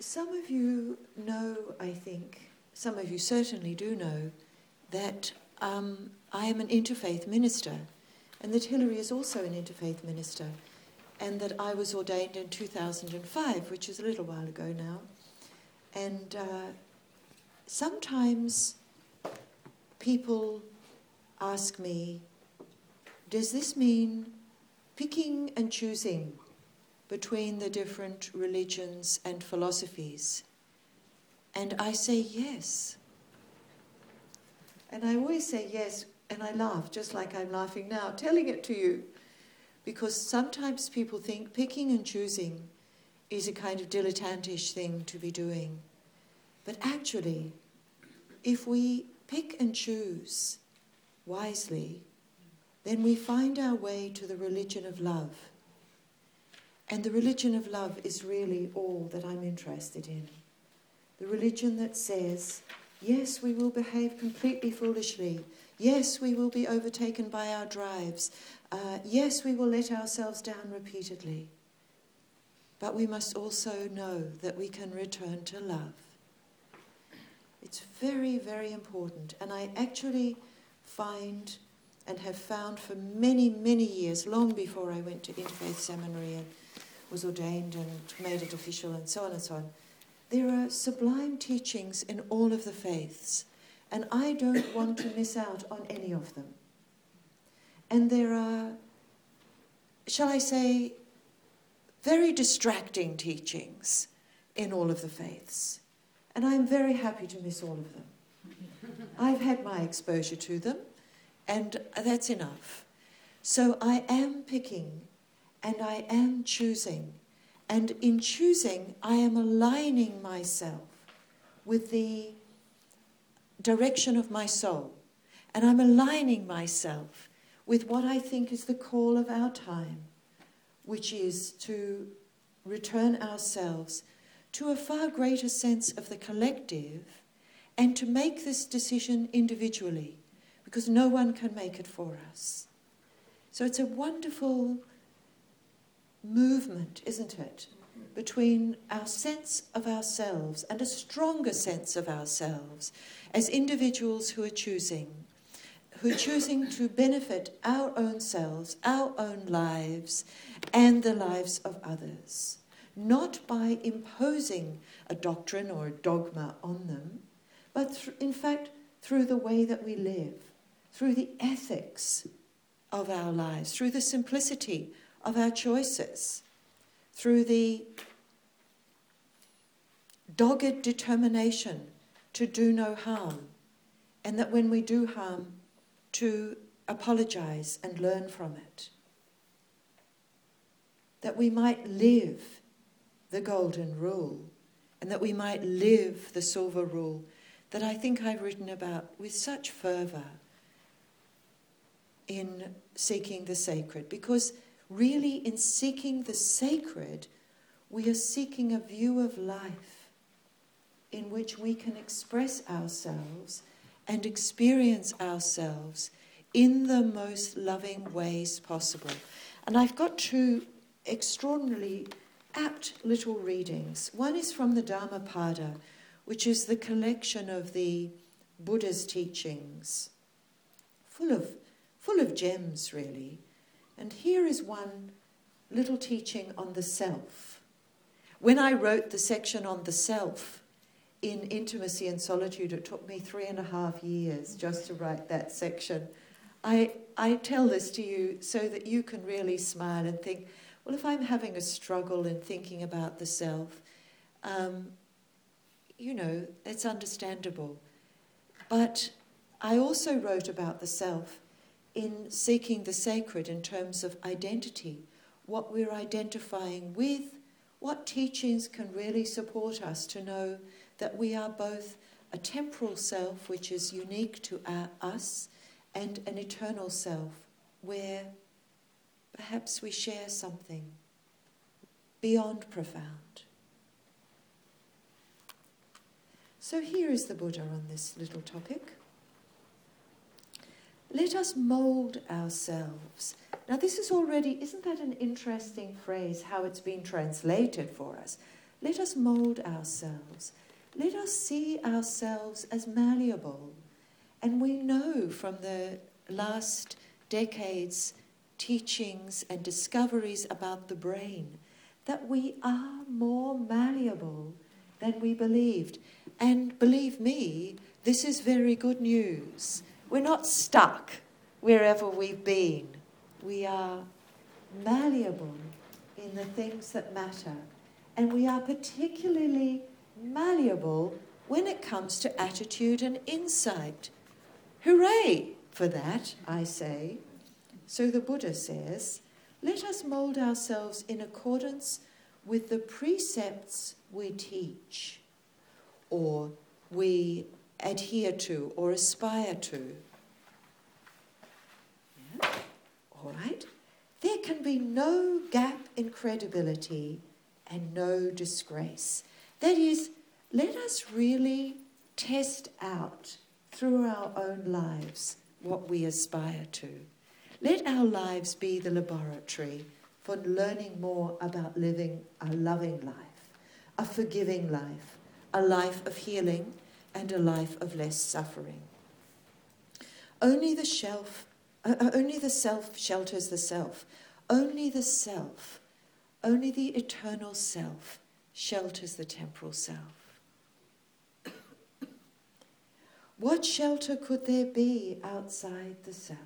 Some of you know, I think, some of you certainly do know, that I am an interfaith minister, and that Hilary is also an interfaith minister, and that I was ordained in 2005, which is a little while ago now. And sometimes people ask me, does this mean picking and choosing between the different religions and philosophies? And I say yes. And I always say yes, and I laugh, just like I'm laughing now, telling it to you. Because sometimes people think picking and choosing is a kind of dilettantish thing to be doing. But actually, if we pick and choose wisely, then we find our way to the religion of love. And the religion of love is really all that I'm interested in. The religion that says, yes, we will behave completely foolishly. Yes, we will be overtaken by our drives. Yes, we will let ourselves down repeatedly. But we must also know that we can return to love. It's very, very important. And I actually find and have found for many, many years, long before I went to Interfaith Seminary and was ordained and made it official and so on, there are sublime teachings in all of the faiths, and I don't want to miss out on any of them. And there are, shall I say, very distracting teachings in all of the faiths, and I'm very happy to miss all of them. I've had my exposure to them, and that's enough. So I am picking, and I am choosing. And in choosing, I am aligning myself with the direction of my soul. And I'm aligning myself with what I think is the call of our time, which is to return ourselves to a far greater sense of the collective and to make this decision individually, because no one can make it for us. So it's a wonderful movement, isn't it, between our sense of ourselves and a stronger sense of ourselves as individuals who are choosing to benefit our own selves, our own lives, and the lives of others, not by imposing a doctrine or a dogma on them, but in fact through the way that we live, through the ethics of our lives, through the simplicity of our choices, through the dogged determination to do no harm, and that when we do harm, to apologize and learn from it. That we might live the golden rule, and that we might live the silver rule that I think I've written about with such fervour in seeking the sacred, because really in seeking the sacred, we are seeking a view of life in which we can express ourselves and experience ourselves in the most loving ways possible. And I've got two extraordinarily apt little readings. One is from the Dhammapada, which is the collection of the Buddha's teachings, full of gems, really. And here is one little teaching on the self. When I wrote the section on the self in Intimacy and Solitude, it took me 3.5 years just to write that section. I tell this to you so that you can really smile and think, well, if I'm having a struggle in thinking about the self, it's understandable. But I also wrote about the self in seeking the sacred in terms of identity, what we're identifying with, what teachings can really support us to know that we are both a temporal self, which is unique to us, and an eternal self, where perhaps we share something beyond profound. So here is the Buddha on this little topic. Let us mould ourselves. Now this is already, isn't that an interesting phrase, how it's been translated for us? Let us mould ourselves. Let us see ourselves as malleable. And we know from the last decade's teachings and discoveries about the brain that we are more malleable than we believed. And believe me, this is very good news. We're not stuck wherever we've been. We are malleable in the things that matter. And we are particularly malleable when it comes to attitude and insight. Hooray for that, I say. So the Buddha says, let us mould ourselves in accordance with the precepts we teach, or we adhere to, or aspire to. Yeah? All right? There can be no gap in credibility and no disgrace. That is, let us really test out through our own lives what we aspire to. Let our lives be the laboratory for learning more about living a loving life, a forgiving life, a life of healing, and a life of less suffering. Only the self shelters the self. Only the self, only the eternal self shelters the temporal self. What shelter could there be outside the self?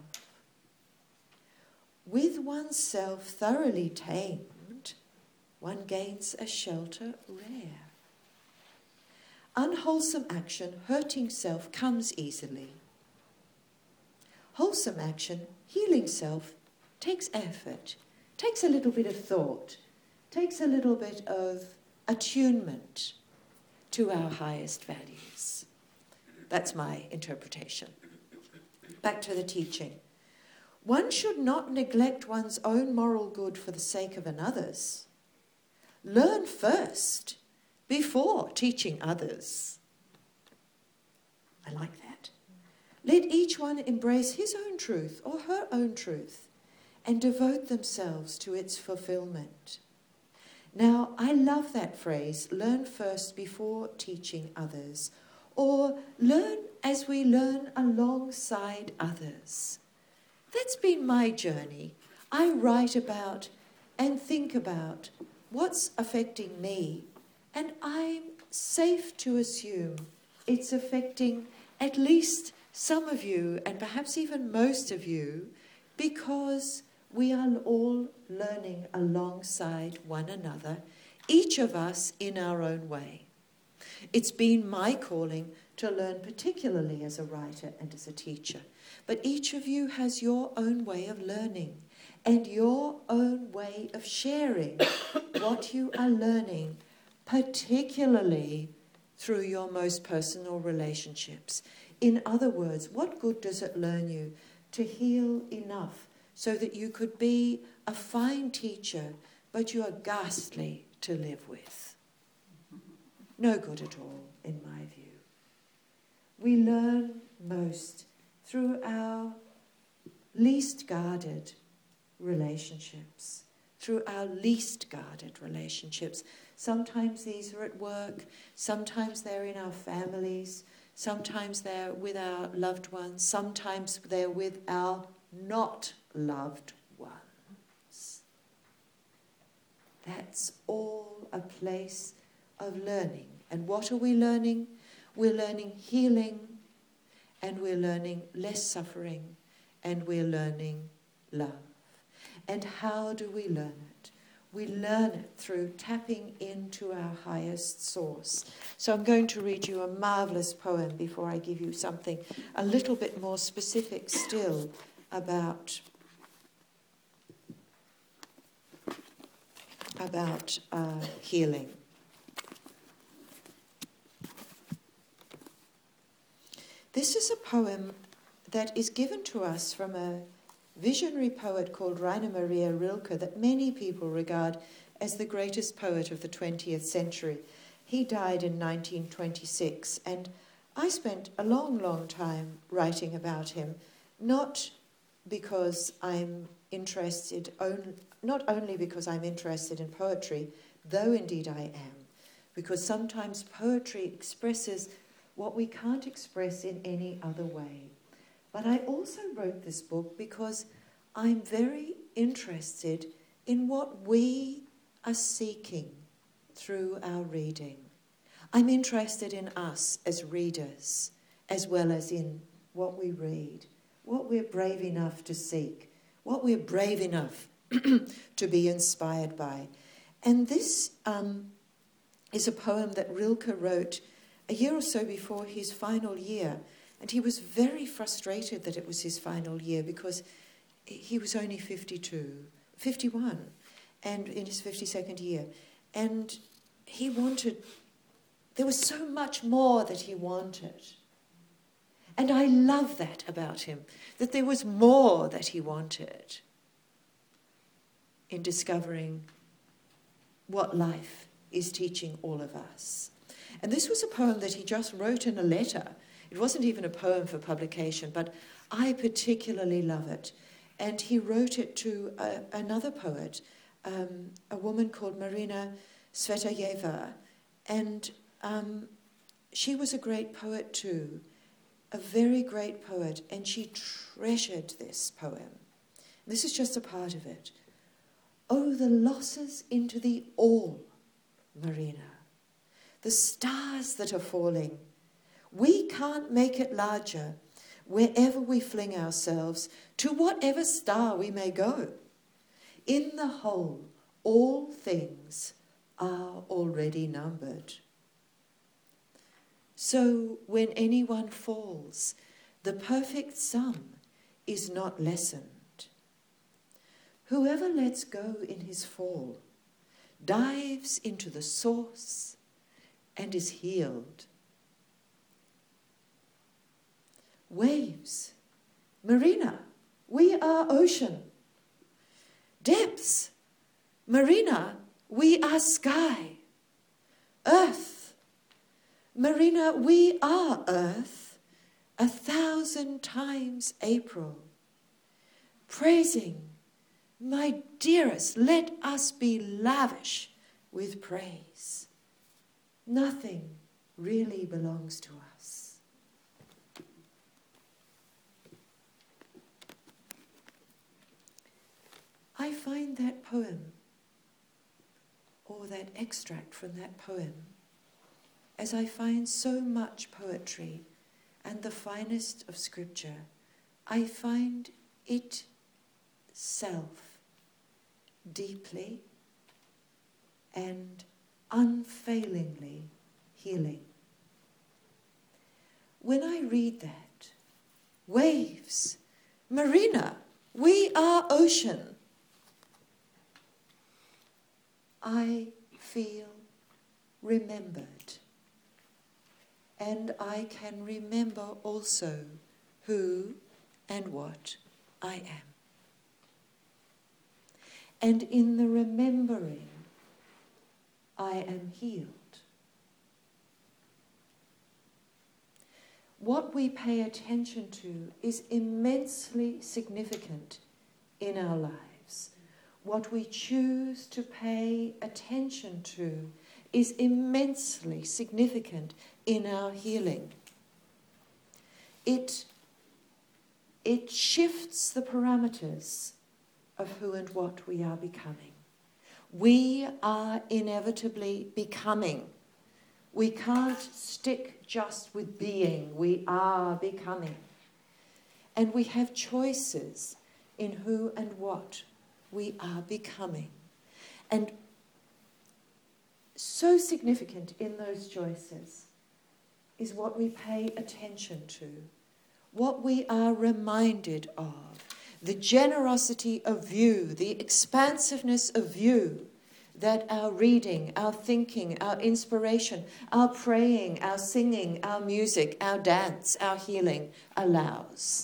With oneself thoroughly tamed, one gains a shelter rare. Unwholesome action, hurting self, comes easily. Wholesome action, healing self, takes effort, takes a little bit of thought, takes a little bit of attunement to our highest values. That's my interpretation. Back to the teaching. One should not neglect one's own moral good for the sake of another's. Learn first before teaching others. I like that. Let each one embrace his own truth or her own truth and devote themselves to its fulfillment. Now, I love that phrase, learn first before teaching others, or learn as we learn alongside others. That's been my journey. I write about and think about what's affecting me, and I'm safe to assume it's affecting at least some of you, and perhaps even most of you, because we are all learning alongside one another, each of us in our own way. It's been my calling to learn particularly as a writer and as a teacher. But each of you has your own way of learning and your own way of sharing what you are learning, particularly through your most personal relationships. In other words, what good does it learn you to heal enough so that you could be a fine teacher, but you are ghastly to live with? No good at all, in my view. We learn most through our least guarded relationships, through our least guarded relationships. Sometimes these are at work, sometimes they're in our families, sometimes they're with our loved ones, sometimes they're with our not loved ones. That's all a place of learning. And what are we learning? We're learning healing, and we're learning less suffering, and we're learning love. And how do we learn it? We learn it through tapping into our highest source. So I'm going to read you a marvellous poem before I give you something a little bit more specific still about healing. This is a poem that is given to us from a visionary poet called Rainer Maria Rilke that many people regard as the greatest poet of the 20th century. He died in 1926, and I spent a long, long time writing about him, not because I'm interested, not only because I'm interested in poetry, though indeed I am, because sometimes poetry expresses what we can't express in any other way. But I also wrote this book because I'm very interested in what we are seeking through our reading. I'm interested in us as readers, as well as in what we read, what we're brave enough to seek, what we're brave enough to be inspired by. And this is a poem that Rilke wrote a year or so before his final year. And he was very frustrated that it was his final year because he was only 51, and in his 52nd year. And he wanted, there was so much more that he wanted. And I love that about him, that there was more that he wanted in discovering what life is teaching all of us. And this was a poem that he just wrote in a letter. It wasn't even a poem for publication, but I particularly love it. And he wrote it to another poet, a woman called Marina Tsvetaeva. And she was a great poet too, a very great poet, and she treasured this poem. This is just a part of it. Oh, the losses into the all, Marina, the stars that are falling. We can't make it larger wherever we fling ourselves, to whatever star we may go. In the whole, all things are already numbered. So when anyone falls, the perfect sum is not lessened. Whoever lets go in his fall dives into the source and is healed. Waves, Marina, we are ocean. Depths, Marina, we are sky. Earth, Marina, we are earth, 1,000 times April. Praising, my dearest, let us be lavish with praise. Nothing really belongs to us. I find that poem, or that extract from that poem, as I find so much poetry and the finest of scripture, I find itself deeply and unfailingly healing. When I read that, waves, Marina, we are ocean, I feel remembered. And I can remember also who and what I am. And in the remembering, I am healed. What we pay attention to is immensely significant in our lives. What we choose to pay attention to is immensely significant in our healing. It shifts the parameters of who and what we are becoming. We are inevitably becoming. We can't stick just with being. We are becoming. And we have choices in who and what we are becoming. And so significant in those choices is what we pay attention to, what we are reminded of, the generosity of view, the expansiveness of view that our reading, our thinking, our inspiration, our praying, our singing, our music, our dance, our healing allows.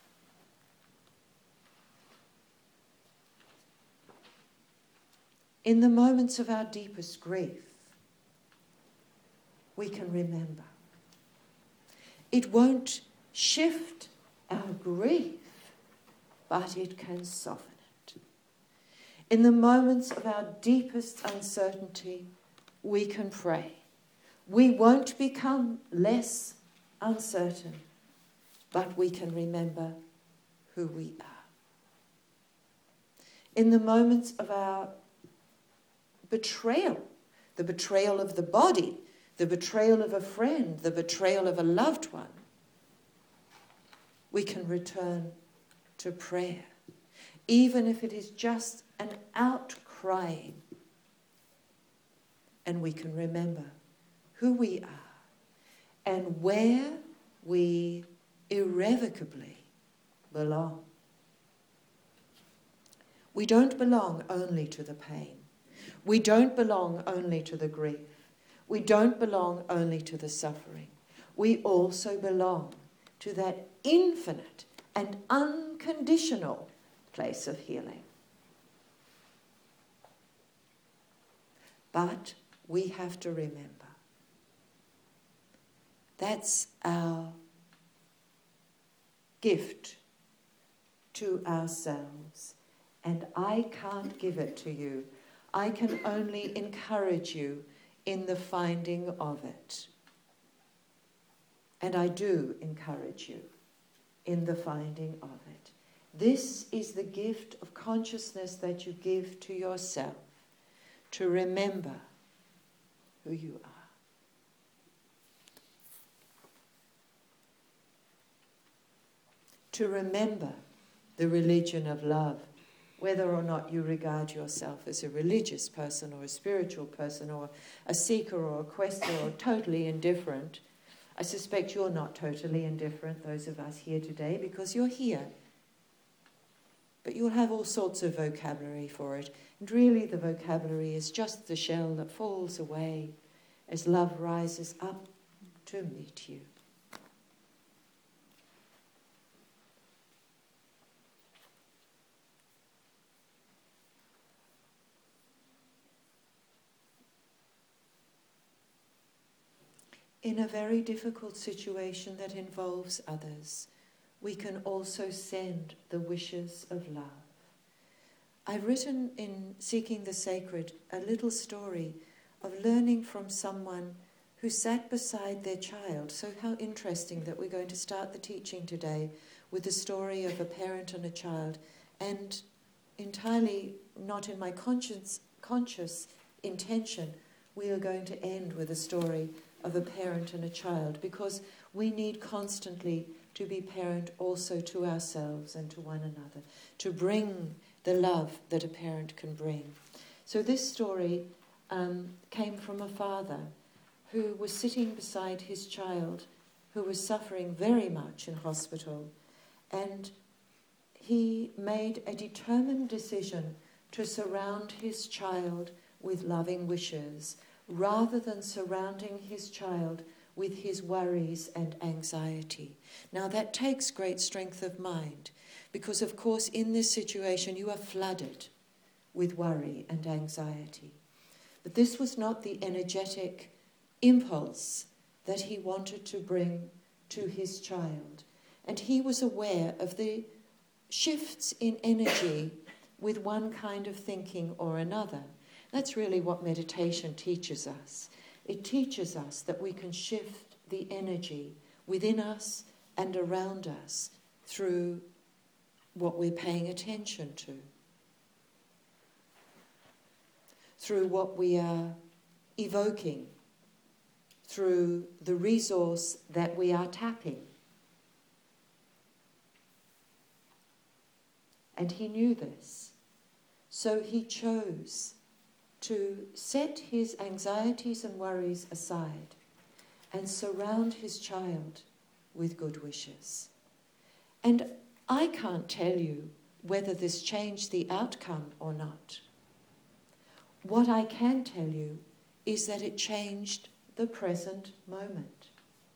In the moments of our deepest grief, we can remember. It won't shift our grief, but it can soften it. In the moments of our deepest uncertainty, we can pray. We won't become less uncertain, but we can remember who we are. In the moments of our betrayal, the betrayal of the body, the betrayal of a friend, the betrayal of a loved one, we can return to prayer, even if it is just an outcrying. And we can remember who we are and where we irrevocably belong. We don't belong only to the pain. We don't belong only to the grief. We don't belong only to the suffering. We also belong to that infinite and unconditional place of healing. But we have to remember that's our gift to ourselves. And I can't give it to you. I can only encourage you in the finding of it. And I do encourage you in the finding of it. This is the gift of consciousness that you give to yourself, to remember who you are. To remember the religion of love, whether or not you regard yourself as a religious person or a spiritual person or a seeker or a quester or totally indifferent. I suspect you're not totally indifferent, those of us here today, because you're here. But you'll have all sorts of vocabulary for it. And really the vocabulary is just the shell that falls away as love rises up to meet you. In a very difficult situation that involves others, we can also send the wishes of love. I've written in Seeking the Sacred a little story of learning from someone who sat beside their child. So how interesting that we're going to start the teaching today with the story of a parent and a child, and entirely not in my conscious intention, we are going to end with a story of a parent and a child, because we need constantly to be parent also to ourselves and to one another, to bring the love that a parent can bring. So this story came from a father who was sitting beside his child who was suffering very much in hospital, and he made a determined decision to surround his child with loving wishes, rather than surrounding his child with his worries and anxiety. Now that takes great strength of mind, because of course in this situation you are flooded with worry and anxiety. But this was not the energetic impulse that he wanted to bring to his child. And he was aware of the shifts in energy with one kind of thinking or another. That's really what meditation teaches us. It teaches us that we can shift the energy within us and around us through what we're paying attention to, through what we are evoking, through the resource that we are tapping. And he knew this. So he chose to set his anxieties and worries aside and surround his child with good wishes. And I can't tell you whether this changed the outcome or not. What I can tell you is that it changed the present moment.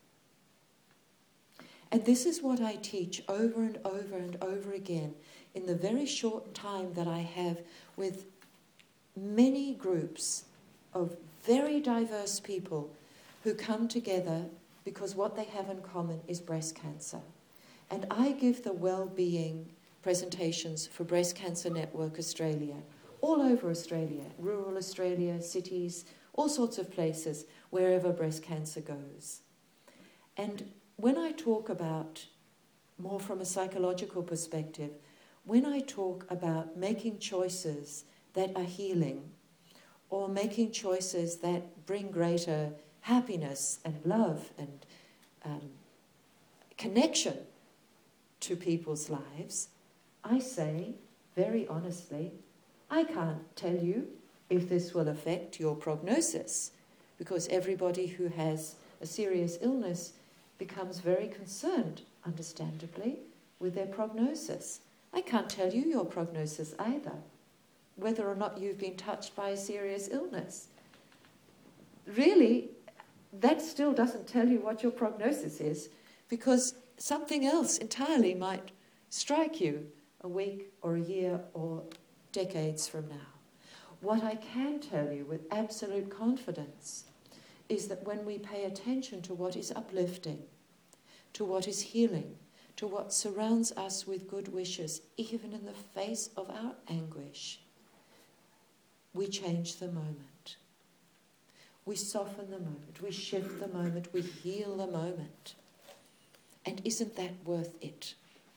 And this is what I teach over and over and over again in the very short time that I have with many groups of very diverse people who come together because what they have in common is breast cancer. And I give the well-being presentations for Breast Cancer Network Australia, all over Australia, rural Australia, cities, all sorts of places, wherever breast cancer goes. And when I talk about, more from a psychological perspective, when I talk about making choices that are healing, or making choices that bring greater happiness and love and connection to people's lives, I say, very honestly, I can't tell you if this will affect your prognosis, because everybody who has a serious illness becomes very concerned, understandably, with their prognosis. I can't tell you your prognosis either, whether or not you've been touched by a serious illness. Really, that still doesn't tell you what your prognosis is, because something else entirely might strike you a week or a year or decades from now. What I can tell you with absolute confidence is that when we pay attention to what is uplifting, to what is healing, to what surrounds us with good wishes, even in the face of our anguish, we change the moment. We soften the moment, we shift the moment, we heal the moment. And isn't that worth it?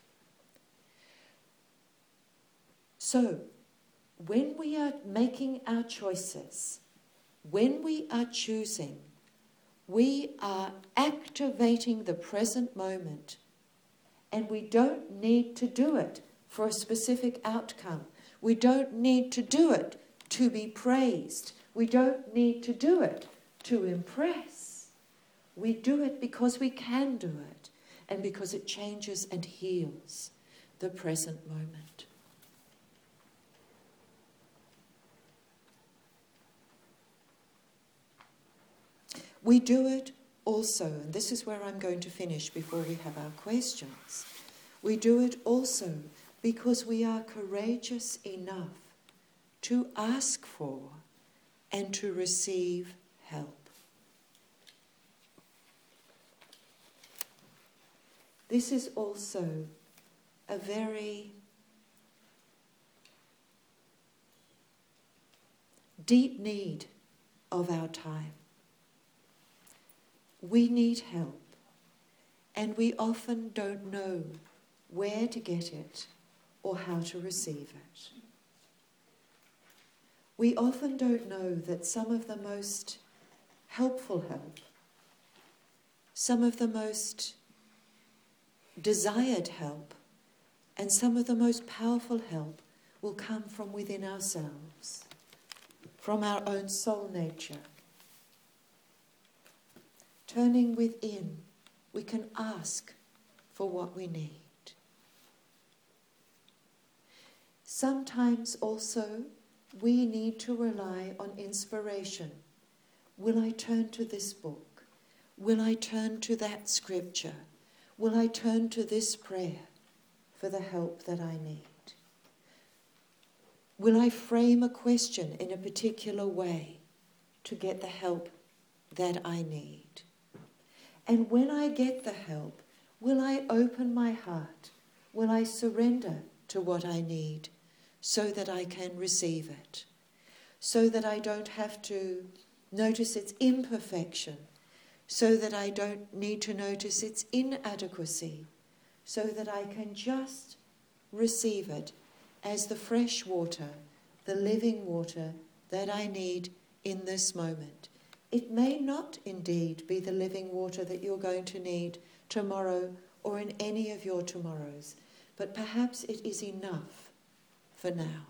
So, when we are making our choices, when we are choosing, we are activating the present moment. And we don't need to do it for a specific outcome. We don't need to do it to be praised. We don't need to do it to impress. We do it because we can do it, and because it changes and heals the present moment. We do it also, and this is where I'm going to finish before we have our questions. We do it also because we are courageous enough to ask for and to receive help. This is also a very deep need of our time. We need help, and we often don't know where to get it or how to receive it. We often don't know that some of the most helpful help, some of the most desired help, and some of the most powerful help will come from within ourselves, from our own soul nature. Turning within, we can ask for what we need. Sometimes also we need to rely on inspiration. Will I turn to this book? Will I turn to that scripture? Will I turn to this prayer for the help that I need? Will I frame a question in a particular way to get the help that I need? And when I get the help, will I open my heart? Will I surrender to what I need so that I can receive it? So that I don't have to notice its imperfection, so that I don't need to notice its inadequacy, so that I can just receive it as the fresh water, the living water that I need in this moment. It may not indeed be the living water that you're going to need tomorrow or in any of your tomorrows, but perhaps it is enough for now.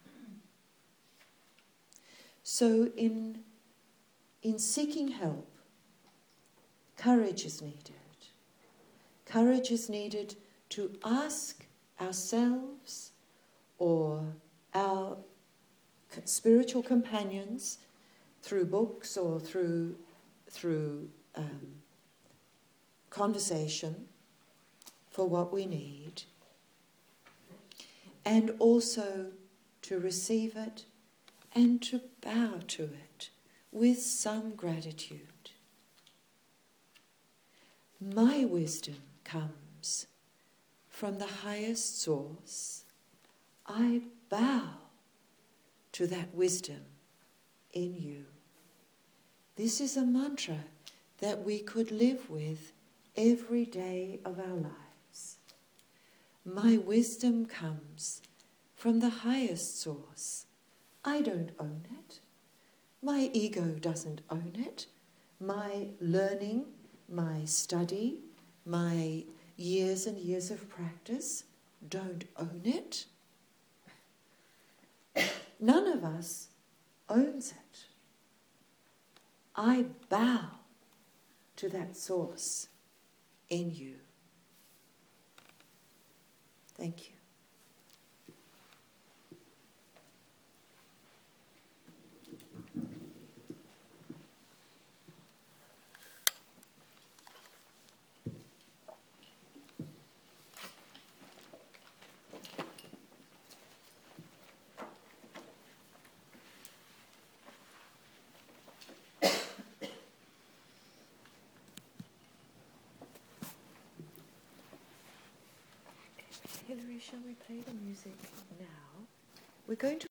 So in seeking help, courage is needed. Courage is needed to ask ourselves or our spiritual companions through books or through conversation for what we need, and also to receive it and to bow to it with some gratitude. My wisdom comes from the highest source. I bow to that wisdom in you. This is a mantra that we could live with every day of our lives. My wisdom comes from the highest source. I don't own it. My ego doesn't own it. My learning, my study, my years and years of practice don't own it. None of us owns it. I bow to that source in you. Thank you. Hilary, shall we play the music now? We're going to